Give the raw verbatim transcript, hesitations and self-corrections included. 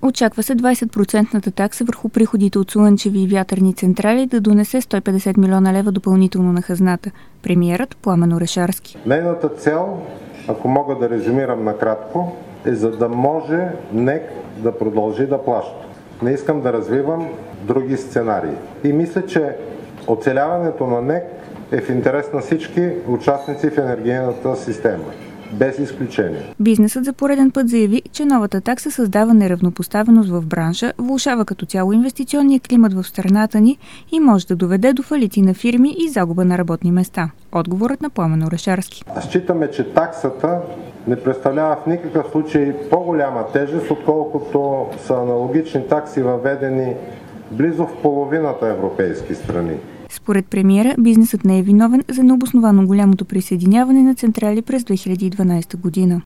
Очаква се двайсет процента такса върху приходите от слънчеви и вятърни централи да донесе сто и петдесет милиона лева допълнително на хазната. Премиерът Пламен Орешарски. Нейната цел, ако мога да резюмирам накратко, е за да може НЕК да продължи да плаща. Не искам да развивам други сценарии. И мисля, че оцеляването на НЕК е в интерес на всички участници в енергийната система. Без изключение. Бизнесът за пореден път заяви, че новата такса създава неравнопоставеност в бранша, влошава като цяло инвестиционния климат в страната ни и може да доведе до фалити на фирми и загуба на работни места. Отговорът на Пламен Орешарски. Считаме, че таксата не представлява в никакъв случай по-голяма тежест, отколкото са аналогични такси, въведени близо в половината европейски страни. Според премиера, бизнесът не е виновен за необосновано голямото присъединяване на централи през две хиляди и дванадесета година.